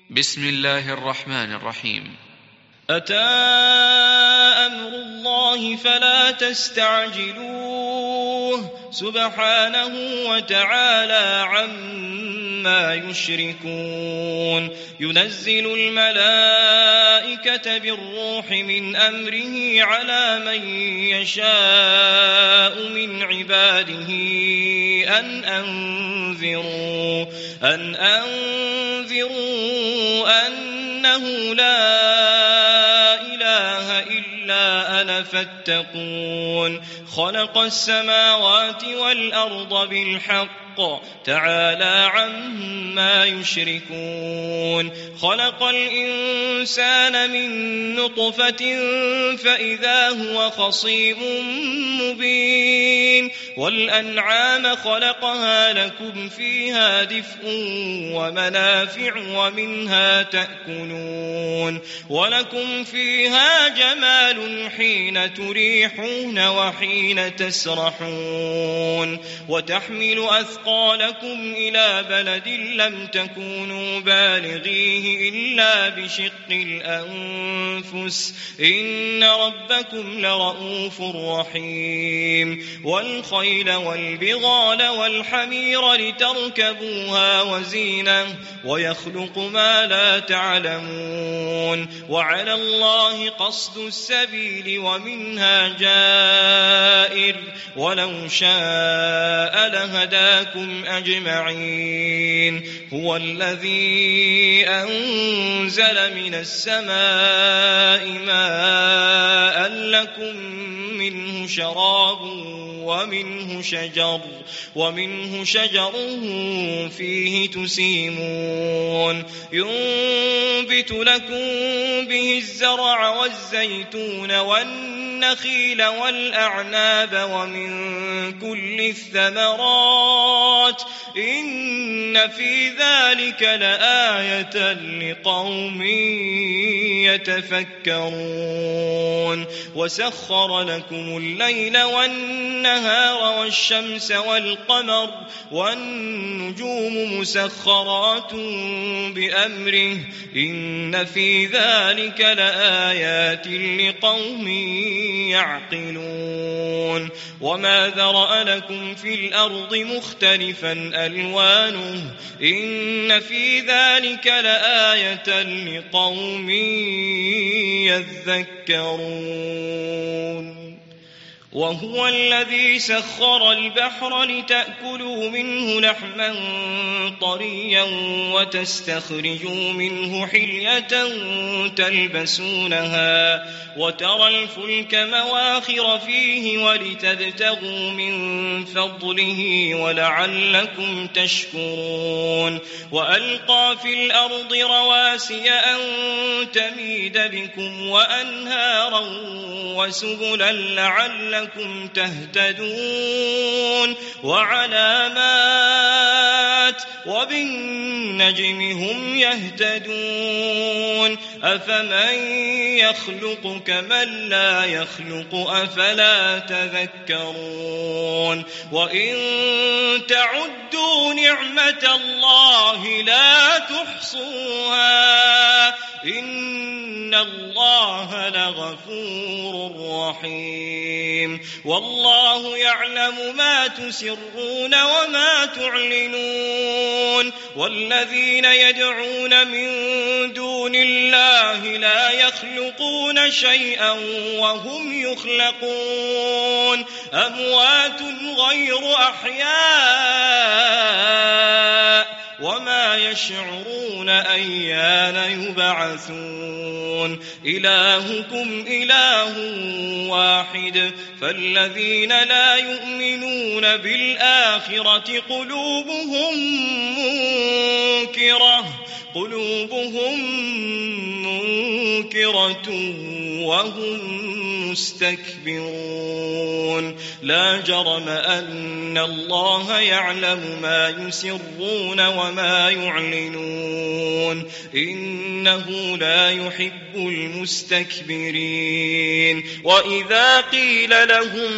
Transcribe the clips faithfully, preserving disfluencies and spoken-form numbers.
بسم الله الرحمن الرحيم. أتى أمر الله فلا تستعجلوه سبحانه وتعالى عما يشركون. ينزل الملائكة بالروح من أمره على من يشاء من عباده أن أنذروا أن أنذروا أنه لا إله إلا أنا فاتقون. خلق السماوات والأرض بالحق تعالى عما يشركون. خلق الإنسان من نطفة فإذا هو خصيم مبين. والأنعام خلقها لكم فيها دفء ومنافع ومنها تأكلون ولكم فيها جمال حين تريحون وحين تسرحون. وتحمل أثقالكم إلى بلد لم تكونوا بالغيه إلا بشق الأنفس إن ربكم لرؤوف رحيم. والخيل والبغال والحمير لتركبوها وزينة ويخلق ما لا تعلمون. وعلى الله قصد السبيل ومنها جائر ولو شاء لهداكم أجمعين. هو الذي أنزل من السماء ماء لكم منه شراب ومنه شجر ومنه شجر فيه تسيمون. ينبت لكم به الزرع والزيتون والنخيل والأعناب ومن كل الثمرات إن في ذلك لآية لقوم يتفكرون. وسخر لكم الليل والنهار والشمس والقمر والنجوم مسخرات بأمره إن في ذلك لآيات لقوم يعقلون. وما ذرأ لكم في الأرض مختلفا ألوانه إن في ذلك لآية لقوم يذكرون. وهو الذي سخر البحر لتأكلوا منه لحما طريا وتستخرجوا منه حلية تلبسونها وترى الفلك مواخر فيه ولتبتغوا من فضله ولعلكم تشكرون. وألقى في الأرض رواسي أن تميد بكم وأنهارا وسبلا لعلكم تهتدون. وعلامات وبالنجم هم يهتدون. أفمن يخلق كمن لا يخلق أفلا تذكرون. وإن تعدوا نعمة الله لا تحصوها إن الله لغفور رحيم. والله يعلم ما تسرون وما تعلنون. والذين يدعون من دون الله لا يخلقون شيئا وهم يخلقون أموات غير أحياء وما يشعرون أيان يبعثون. إلهكم إله واحد فالذين لا يؤمنون بالآخرة قلوبهم منكرة قلوبهم منكرة وهم مستكبرون. لا جرم أن الله يعلم ما يسرون وما يعلنون إنه لا يحب المستكبرين. وإذا قيل لهم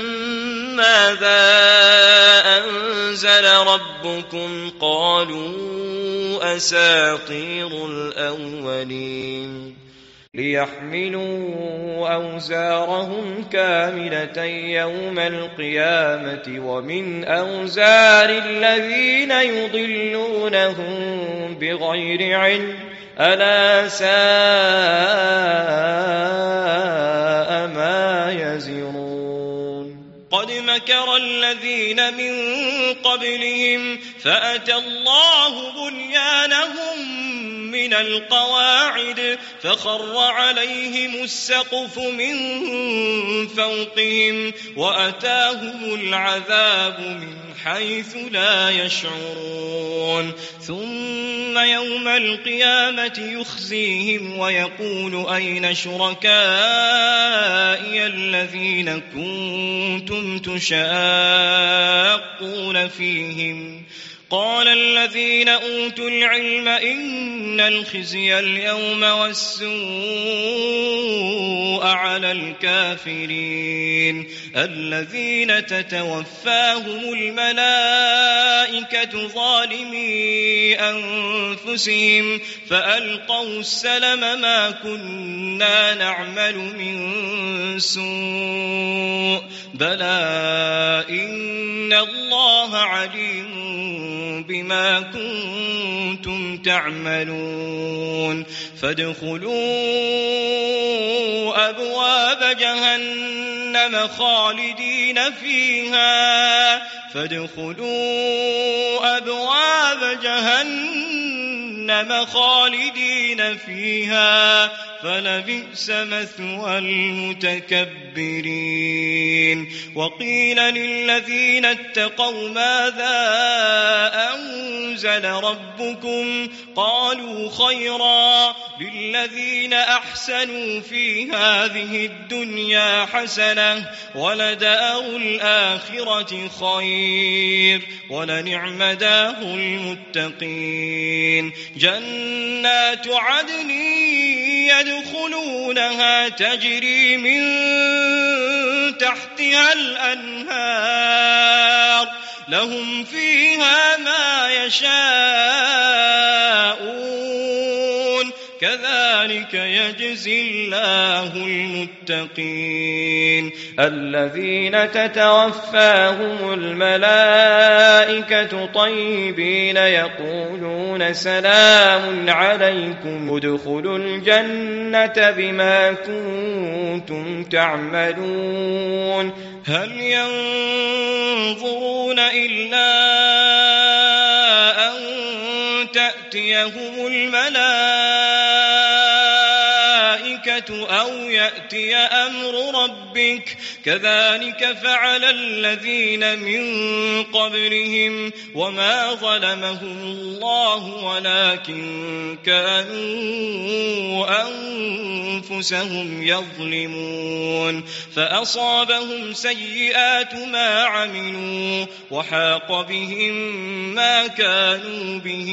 ماذا أنزل ربكم قالوا أساطير الأولين ليحملوا أوزارهم كاملة يوم القيامة ومن أوزار الذين يضلونهم بغير علم ألا ساء ما يزرون قد مكر الذين من قبلهم فأتى الله بنيانهم من القواعد فخر عليهم السقف من فوقهم وأتاهم العذاب من حيث لا يشعرون ثم يوم القيامة يخزيهم ويقول أين شركائي الذين كنتم تشاقون فيهم قال الذين أوتوا العلم إن الخزي اليوم والسوء على الكافرين الذين تتوفاهم الملائكة ظالمي أنفسهم فألقوا السلم ما كنا نعمل من سوء بلى إن الله عليم بما كنتم تعملون فادخلوا أبواب جهنم خالدين فيها فادخلوا أبواب جهنم خالدين فيها فلبئس مثوى المتكبرين وقيل للذين اتقوا ماذا أنزل ربكم قالوا خيرا للذين أحسنوا في هذه الدنيا حسنة ولدار الآخرة خير ولنعم دار المتقين جنات عدن يدخلونها تجري من تحتها الأنهار لهم فيها ما يشاءون كذلك يجزي الله المتقين الذين تتوفاهم الملائكة طيبين يقولون سلام عليكم ادخلوا الجنة بما كنتم تعملون هل ينظرون إلا أن تأتيهم الملائكة أو يأتي أمر ربك كذلك فعل الذين من قبلهم وما ظلمهم الله ولكن كانوا أنفسهم يظلمون فأصابهم سيئات ما عملوا وحاق بهم ما كانوا به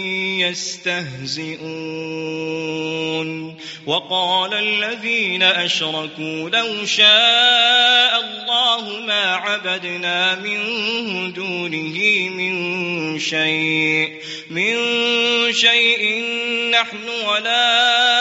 يستهزئون وقال الذين أشركوا لو شاء الله ما عبدنا من دونه من شيء من شيء نحن ولا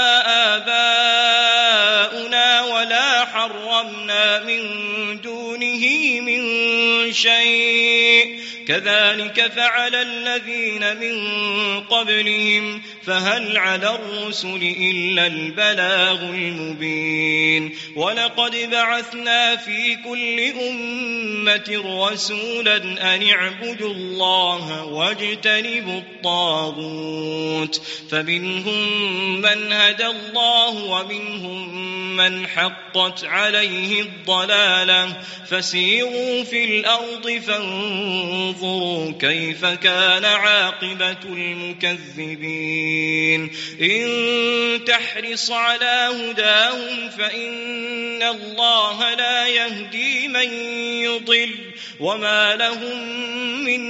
آباؤنا ولا حرمنا من دونه من شيء كذلك فعل الذين من قبلهم فهل على الرسل إلا البلاغ المبين ولقد بعثنا في كل أمة رسولا أن اعبدوا الله واجتنبوا الطاغوت فمنهم من هدى الله ومنهم من حقت عليه الضلالة فسيروا في الأرض فانظروا كيف كان عاقبة المكذبين مبين إن تحرص على هداهم فإن الله لا يهدي من يضل وما لهم من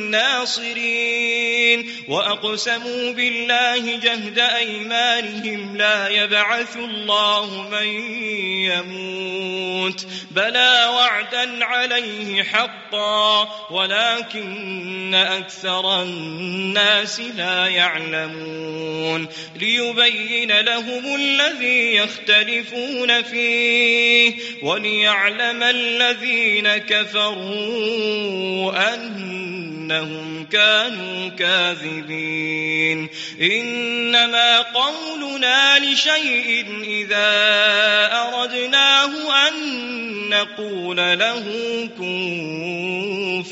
ناصرين وأقسموا بالله جهد أيمانهم لا يبعث الله من يموت بلى وعدا عليه حقا ولكن أكثر الناس لا يعلمون ليبين لهم الذي يختلفون فيه وليعلم الذين كفروا أنهم كانوا كاذبين إنما قولنا لشيء إذا أردناه أن نقول له كن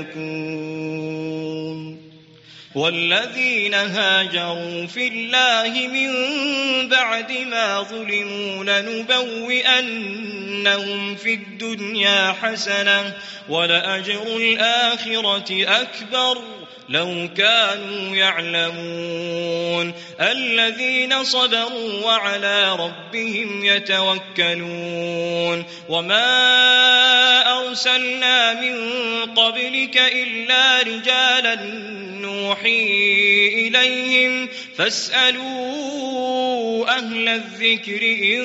فيكون والذين هاجروا في الله من بعد ما ظلموا لنبوئنهم في الدنيا حسنة ولأجر الآخرة أكبر لو كانوا يعلمون الذين صبروا وعلى ربهم يتوكلون وما أرسلنا من قبلك إلا رجالا نوحي إليهم فاسألوا أهل الذكر إن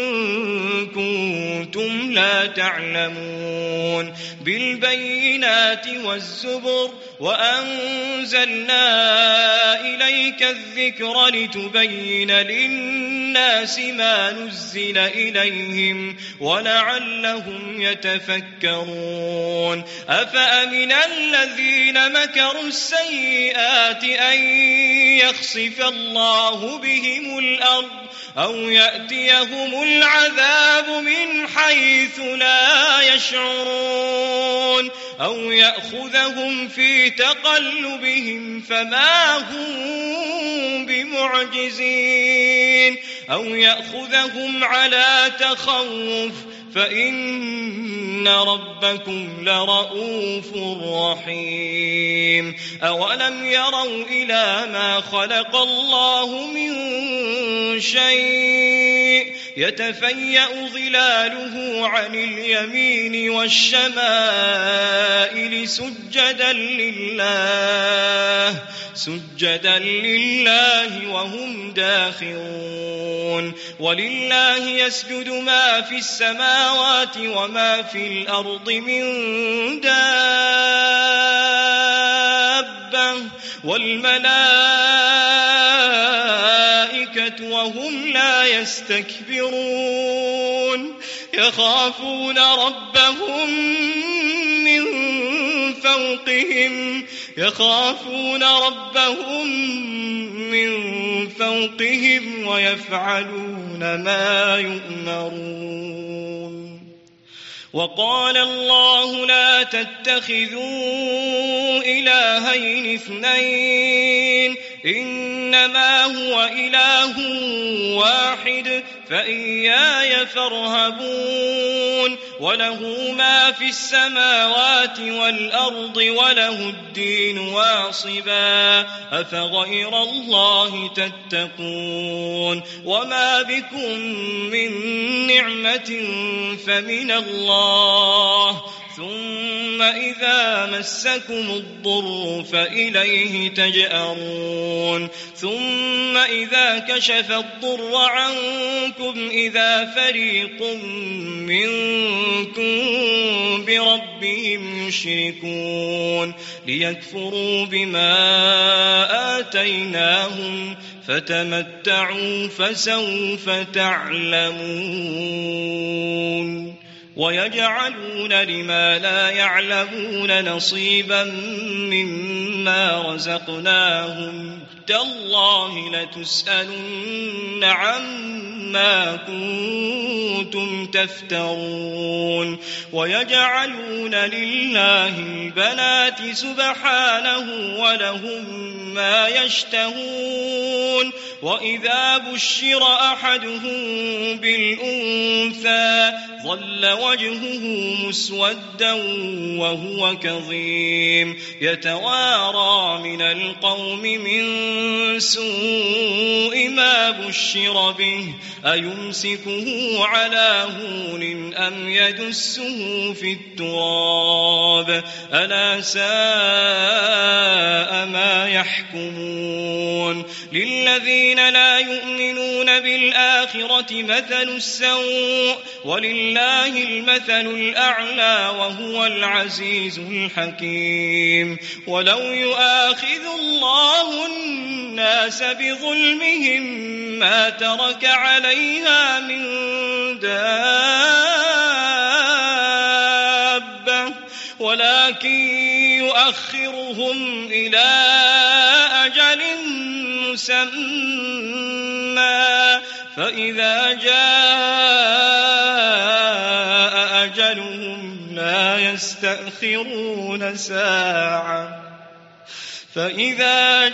كنتم لا تعلمون بالبينات والزبر وأنزلنا إليك الذكر لتبين للناس ما نزل إليهم ولعلهم يتفكرون أفأمن الذين مكروا السيئات أن يخسف الله بهم الأرض أو يأتيهم العذاب من حيث لا يشعرون أو يأخذهم في تقلبهم فما هم بمعجزين أو يأخذهم على تخوف فإن ربكم لرؤوف رحيم أولم يروا إلى ما خلق الله من شيء يتفيأ ظلاله عن اليمين والشمائل سجدا لله سجدا لله وهم داخرون ولله يسجد ما في السماوات وما في الأرض من دابة والملائكة وهم لا يستكبرون يخافون ربهم من فوقهم يخافون ربهم من فوقهم ويفعلون ما يؤمرون وقال الله لا تتخذوا إلهين اثنين إنما هو إله واحد فإياي فارهبون وله ما في السماوات والأرض وله الدين واصبا أفغير الله تتقون وما بكم من نعمة فمن الله ثم إذا مسكم الضر فإليه تجأرون ثم إذا كشف الضر عنكم إذا فريق منكم بربهم يشركون ليكفروا بما آتيناهم فتمتعوا فسوف تعلمون ويجعلون لما لا يعلمون نصيبا مما رزقناهم تالله لتسألن عما ما كنتم تفترون ويجعلون لله البنات سبحانه ولهم ما يشتهون وإذا بشر أحدهم بالأنثى ظل وجهه مسودا وهو كظيم يتوارى من القوم من سوء ما بشر به أيمسكه على هون أم يدسه في التراب ألا ساء ما يحكمون للذين لا يؤمنون بالآخرة مثل السوء ولله المثل الأعلى وهو العزيز الحكيم ولو يؤاخذ الله الناس بظلمهم ما ترك عليها من دابة ولكن يؤخرهم إلى أجل مسمى فإذا جاء أجلهم لا يستأخرون ساعة فإذا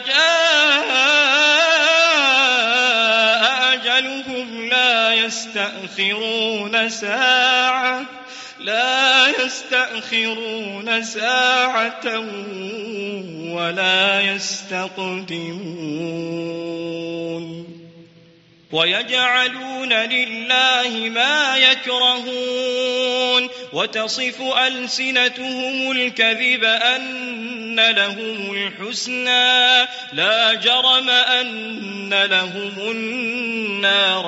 جاء أجلهم لا يستأخرون ساعة لا يستأخرون ساعة ولا يستقدمون ويجعلون لله ما يكرهون وتصف ألسنتهم الكذب أن لهم الحسنى لا جرم أن لهم النار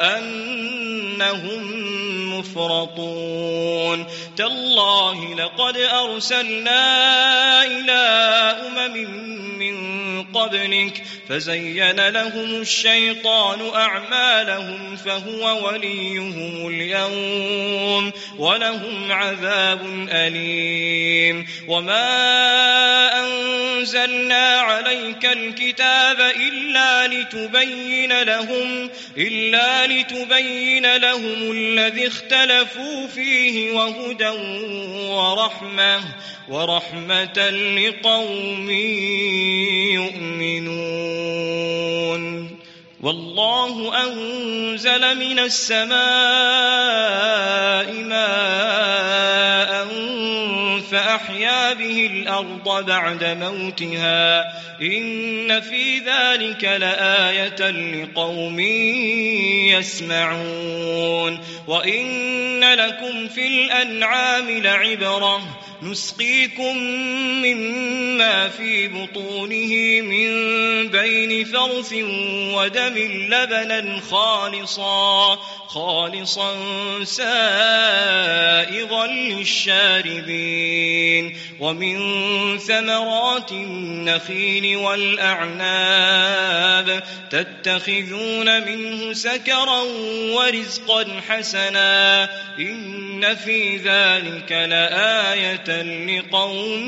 وأنهم مفرطون تالله لقد أرسلنا إلى أمم من قبلك فزين لهم الشيطان أعمالهم فهو وليهم اليوم ولهم عذاب أليم وما أنزلنا عليك الكتاب إلا لتبين لهم إلا لتبين لهم الذي اختلفوا فيه وهدى ورحمة ورحمة لقوم يؤمنون والله أنزل من السماء ماء فأحيا به الأرض بعد موتها إن في ذلك لآية لقوم يسمعون وإن لكم في الأنعام لعبرة نسقيكم مما في بطونه من بين فرث ودم لبنا خالصا خالصا سائغا للشاربين ومن ثمرات النخيل والأعناب تتخذون منه سكرا ورزقا حسنا إن في ذلك لآية لقوم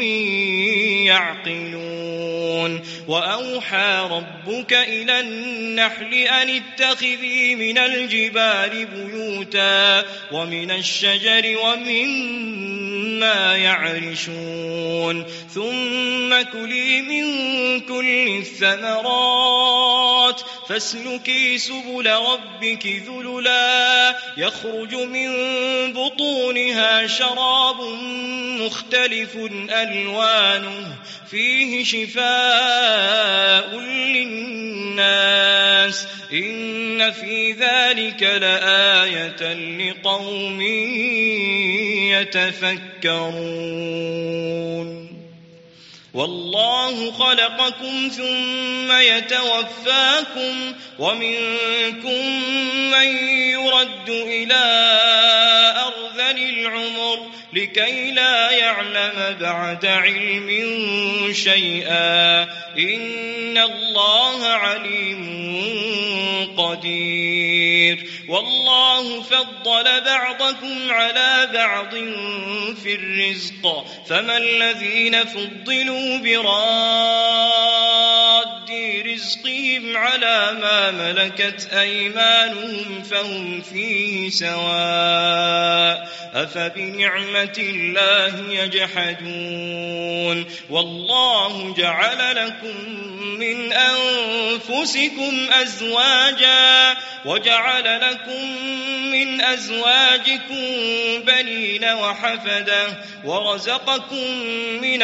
يعقلون وأوحى ربك إلى النحل أن اتخذي من الجبال بيوتا ومن الشجر ومما يعرشون ثم كلي من كل الثمرات فاسلكي سبل ربك ذللا يخرج من بطونها شراب مختلف ألوانه فيه شفاء للناس إن في ذلك لآية لقوم يتفكرون والله خلقكم ثم يتوفاكم ومنكم من يرد إلى أرذل العمر لكي لا يعلم بعد علم شيئا إن الله عليم قدير والله فضل بعضكم على بعض في الرزق فما الذين فضلوا براد رزقهم على ما ملكت أيمانهم فهم فيه سواء أفبنعمة الله يجحدون والله جعل لكم من أنفسكم أزواجا وجعل لكم من أزواجكم بنين وحفدة ورزقكم من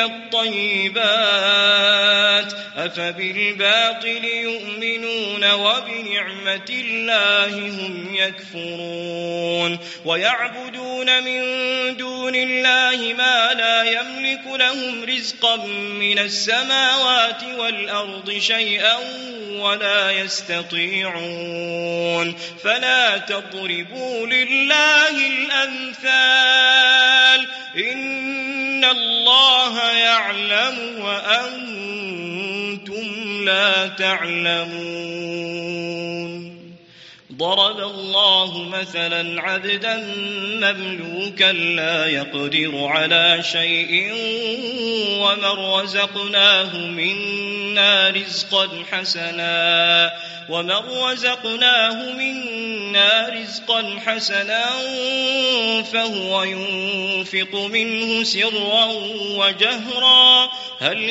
الطيبات أفبالباطل يؤمنون وبنعمة الله هم يكفرون ويعبدون من دون الله ما لا يملك لهم رزقا من السماوات والأرض شيئا ولا يستطيعون فلا تضربوا لله الأمثال إن الله يعلم وأنتم لا تعلمون ضرب الله مثلا عبدا مملوكا لا يقدر على شيء ومن رزقناه منا رزقا حسنا ومن رزقناه منا رزقا حسنا فهو ينفق منه سرا وجهرا هل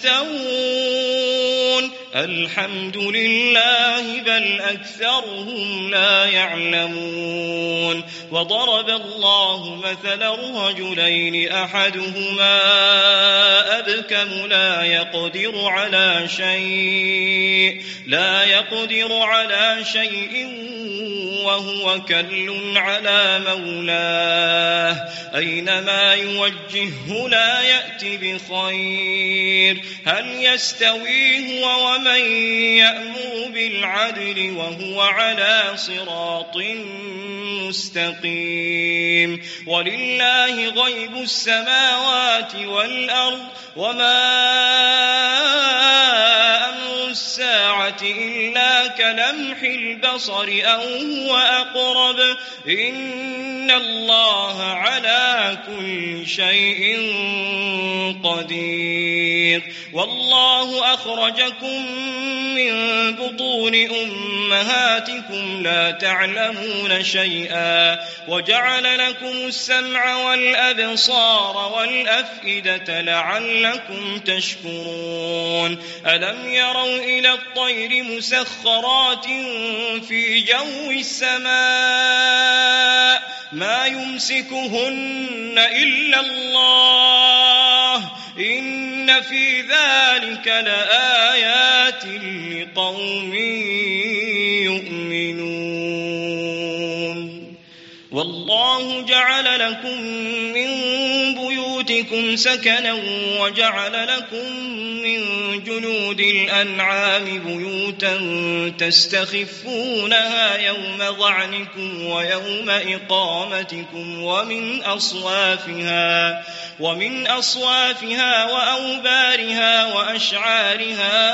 يستوون الحمد لله بل أكثرهم لا يعلمون وضرب الله مثلا رجلين أحدهما أبكم لا يقدر على شيء لا يقدر على شيء وهو كل على مولاه أينما يوجهه لا يأتي بخير هل يستوي هو ومن يأمر بالعدل وهو على صراط مستقيم ولله غيب السماوات والأرض وما أمر الساعة إلا كلمح البصر أو هو أقرب إن الله على كل شيء قدير والله أخرجكم من بطون أمهاتكم لا تعلمون شيئا وجعل لكم السمع والأبصار والأفئدة لعلكم تشكرون ألم يروا إلى الطير مسخرات في جو السماء ما يمسكهن إلا الله إن في ذلك لآيات لقوم يؤمنون والله جعل لكم من بيوتكم سكنا وجعل لكم من جلود الأنعام بيوتا تستخفونها يوم ظعنكم ويوم إقامتكم ومن أصوافها ومن أصوافها وأوبارها وأشعارها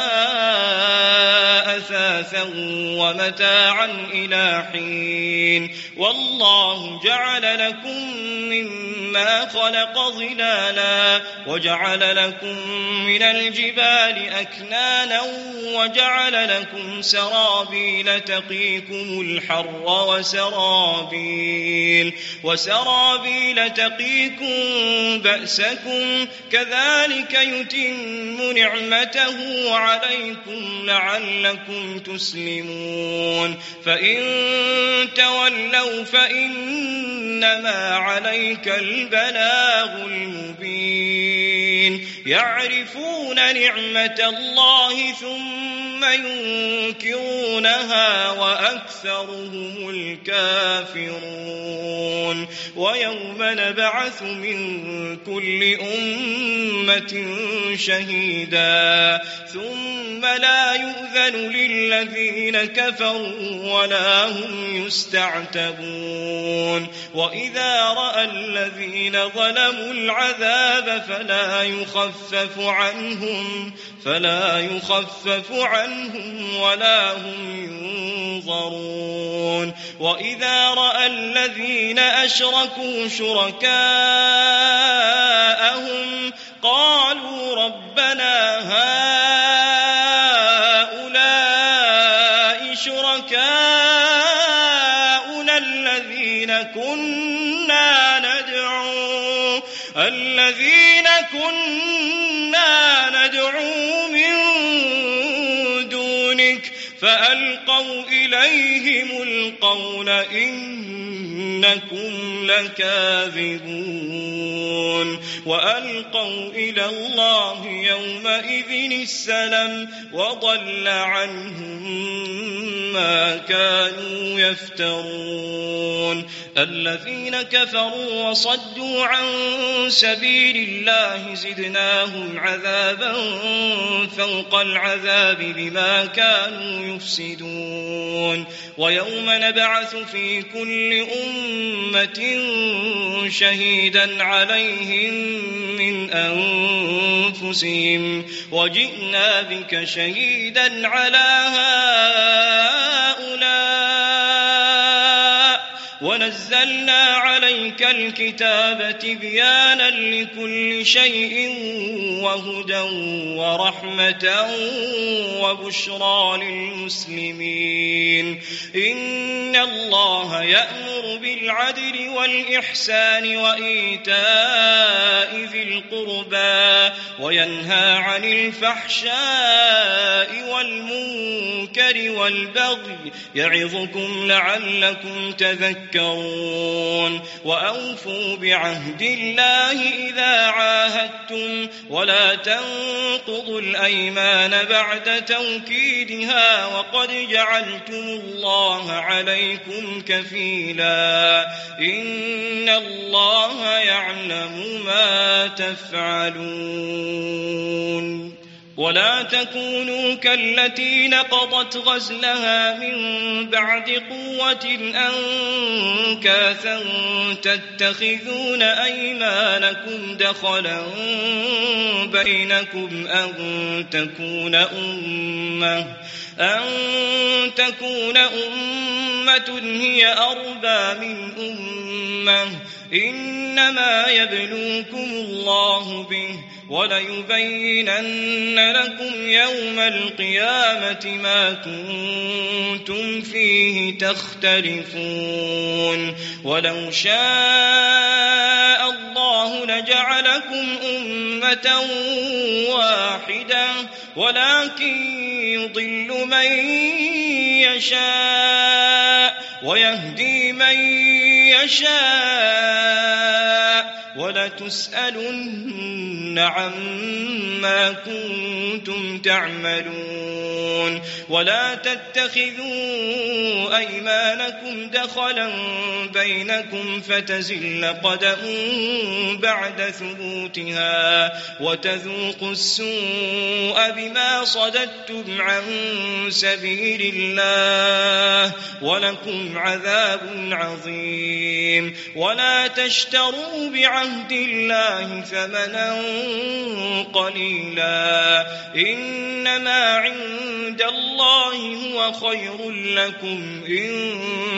أثاثا ومتاعا إلى حين والله جعل لكم مما خلق ظلالا وجعل لكم من الجبال أكنانا وجعل لكم سرابيل تقيكم الحر وسرابيل وسرابيل تقيكم بأسكم كذلك يتم نعمته عليكم لعلكم تسلمون فإن تولوا فإنما عليك البلاغ المبين يعرفون نعمة الله ثم ينكرونها وأكثرهم الكافرون ويوم نبعث من كل أمة شهيدا ثم لا يؤذن للذين كفروا ولا هم يستعتبون وإذا رأى الذين ظلموا العذاب فلا يخفف عنهم فلا يخفف عنهم ولا هم ينظرون وإذا رأى الذين أشركوا شركاءهم قالوا ربنا هؤلاء الذين كنا ندعو الذين كنا ندعو من دونك فألقوا إليهم القول إنكم لكاذبون وألقوا إلى الله يومئذ السلم وضل عنهم ما كانوا يفترون الذين كفروا وصدوا عن سبيل الله زدناهم عذابا فوق العذاب بما كانوا يفسدون ويوم نبعث في كل أمة شهيدا عليهم من أنفسهم وجئنا بك شهيدا على هؤلاء ونزلنا عليك الكتاب تبيانا لكل شيء وهدى ورحمة وبشرى للمسلمين إن الله يأمر بالعدل والإحسان وإيتاء ذي القربى وينهى عن الفحشاء والمنكر والبغي يعظكم لعلكم تذكرون وأوفوا بعهد الله إذا عاهدتم ولا تنقضوا الأيمان بعد توكيدها وقد جعلتم الله عليكم كفيلا إن الله يعلم ما تفعلون ولا تكونوا كالتي نقضت غزلها من بعد قوة أنكاثا تتخذون أيمانكم دخلا بينكم أن تكون أمة أن تكون أمة هي أربى من أمة إنما يبلوكم الله به وليبينن لكم يوم القيامة ما كنتم فيه تختلفون ولو شاء الله لجعلكم أمة واحدة ولكن يضل من يشاء ويهدي من يشاء ولتسألن عما كنتم تعملون ولا تتخذوا أيمانكم دخلا بينكم فتزل قدم بعد ثبوتها وتذوقوا السوء بما صددتم عن سبيل الله ولكم عذاب عظيم ولا تشتروا بعهد الله ثمنا قليلا إنما عند الله هو خير لكم إن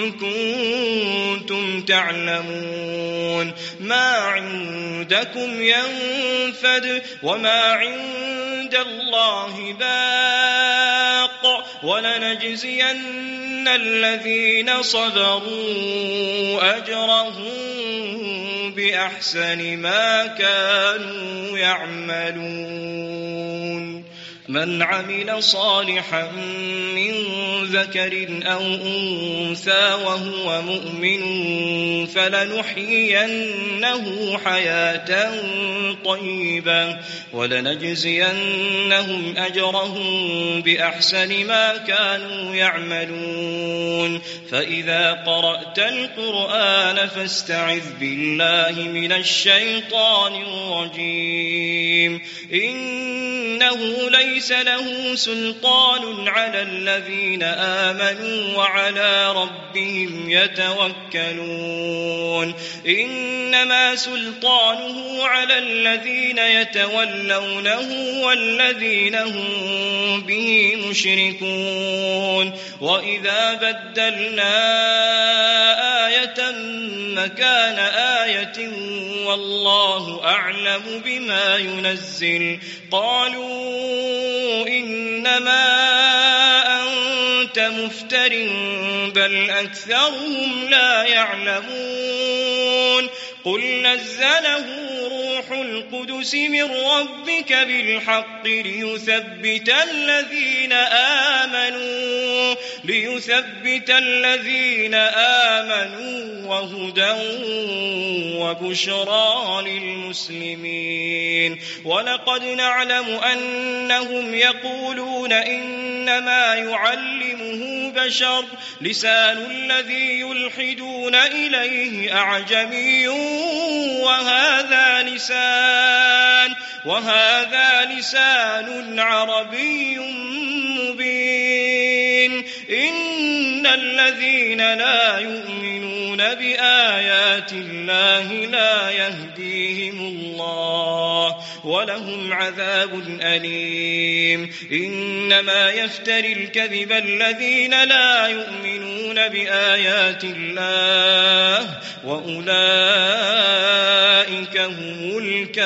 كنتم تعلمون ما عندكم ينفد وما عند الله باق ولنجزين الذين صبروا أجرهم بأحسن ما كانوا يعملون من عمل صالحا من ذكر أو أنثى وهو مؤمن فلنحيينه حياة طيبة ولنجزينهم أجرهم بأحسن ما كانوا يعملون فإذا قرأت القرآن فاستعذ بالله من الشيطان الرجيم إنه ليس ليس له سلطان على الذين آمنوا وعلى ربهم يتوكلون إنما سلطانه على الذين يتولونه والذين هم به مشركون وإذا بدلنا آية مكان آية والله أعلم بما ينزل قالوا إنما أنت كنت مفتر بل أكثرهم لا يعلمون قل نزله روح القدس من ربك بالحق ليثبت الذين آمنوا ليثبت الذين آمنوا وهدى وبشرى للمسلمين ولقد نعلم أنهم يقولون إنما يعلمه بشر لسان الذي يلحدون إليه أعجمي وهذا لسان وهذا لسان عربي مبين إن الذين لا يؤمنون بآيات الله لا يهديهم الله ولهم عذاب أليم إنما يفتري الكذب الذين لا يؤمنون بآيات الله وأولئك هم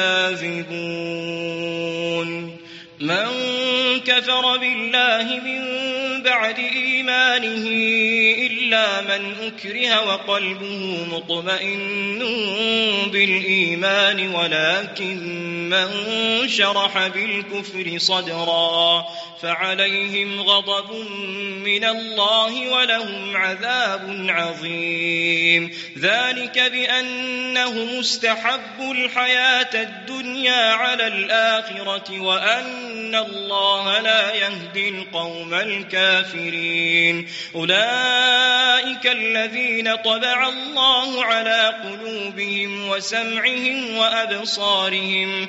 الكاذبون من كفر بالله من بعد إيمانه إلا من أكره وقلبه مطمئن بالإيمان ولكن من شرح بالكفر صدرا فعليهم غضب من الله ولهم عذاب عظيم ذلك بأنهم استحبوا الحياة الدنيا على الآخرة وأن الله لا يهدي القوم الكافرين أولئك الذين طبع الله على قلوبهم وسمعهم وأبصارهم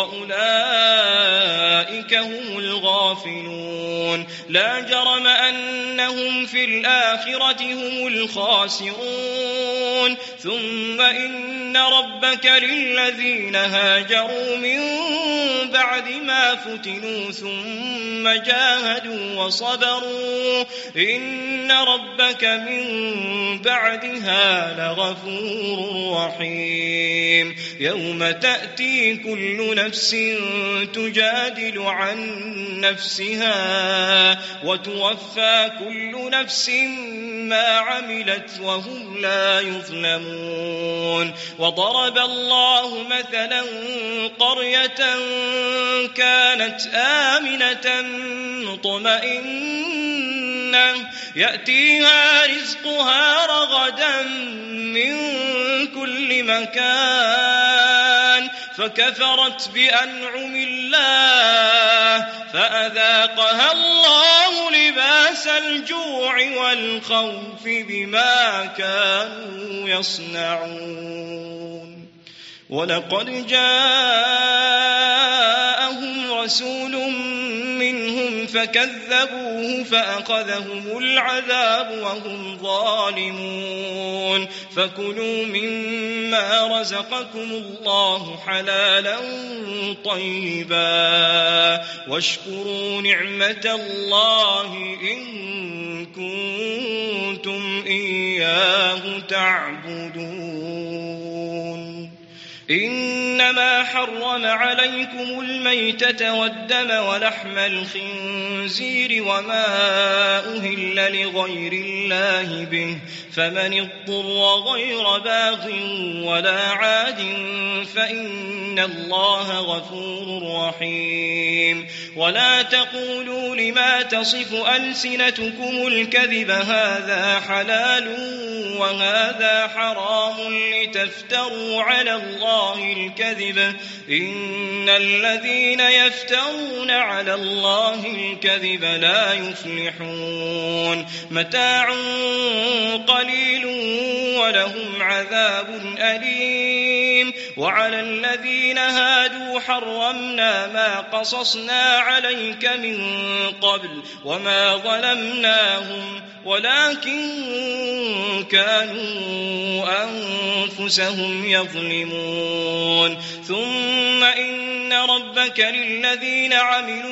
وأولئك هم الغافلون لا جرم أنهم في الآخرة هم الخاسرون ثم إن ربك للذين هاجروا من بعد ما فتنوا ثم جاهدوا وصبروا إن ربك من بعدها لغفور رحيم يوم تأتي كل نفس تجادل عن نفسها وتوفى كل نفس ما عملت وهم لا يظلمون وضرب الله مثلا قرية كانت آمنة مطمئنة يأتيها رزقها رغدا من كل مكان فكفرت بأنعم الله فأذاقها الله لباس الجوع والخوف بما كانوا يصنعون ولقد جاءهم رسول منهم فكذبوه فأخذهم العذاب وهم ظالمون فكلوا مما رزقكم الله حلالا طيبا واشكروا نعمة الله إن كنتم إياه تعبدون إنما حرم عليكم الميتة والدم ولحم الخنزير وما أهل لغير الله به فمن اضطر غير باغ ولا عاد فإن الله غفور رحيم ولا تقولوا لما تصف ألسنتكم الكذب هذا حلال وهذا حرام لتفتروا على الله الكذب إن الذين يفترون على الله الكذب لا يفلحون متاع قليل ولهم عذاب أليم وعلى الذين هادوا حرمنا ما قصصنا عليك من قبل وما ظلمناهم ولكن كانوا أنفسهم يظلمون ثم إن ربك للذين عملوا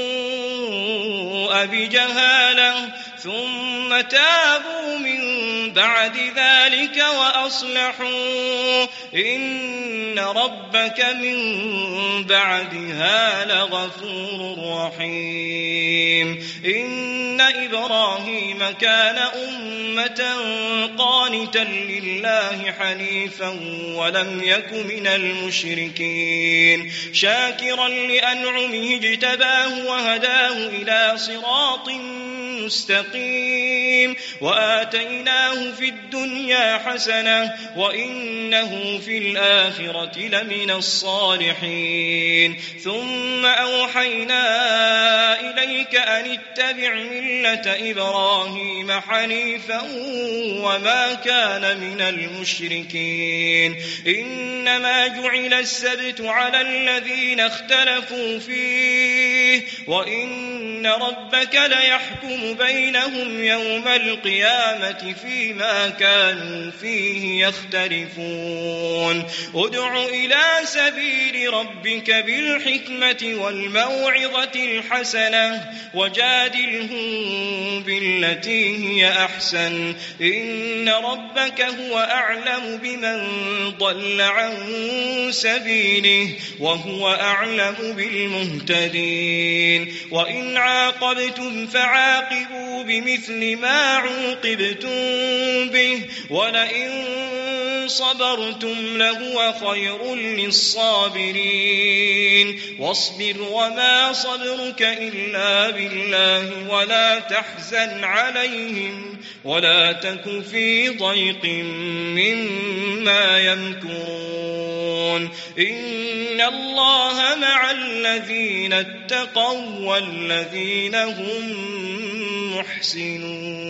السوء بجهالة ثم تابوا من بعد ذلك وأصلحوا إن ربك من بعدها لغفور رحيم إن إبراهيم كان أمة قانتا لله حنيفا ولم يك من المشركين شاكرا لأنعمه اجتباه وهداه إلى صراط مستقيم وآتيناه في الدنيا حسنة وإنه في الآخرة لمن الصالحين ثم أوحينا إليك أن اتبع ملة إبراهيم حنيفا وما كان من المشركين إنما جعل السبت على الذين اختلفوا فيه وإن ربك ليحكم بينهم يوم القيامة فيما كانوا فيه يختلفون ادع إلى سبيل ربك بالحكمة والموعظة الحسنة وجادلهم بالتي هي أحسن إن ربك هو أعلم بمن ضل عن سبيله وهو أعلم بالمهتدين وإن عاقبتم فعاقبوا بمثل ما عوقبتم به ولئن صبرتم لهو خير للصابرين واصبر وما صبرك إلا بالله ولا تحزن عليهم ولا تك في ضيق مما يمكرون إن الله مع الذين اتقوا والذين هم محسنون.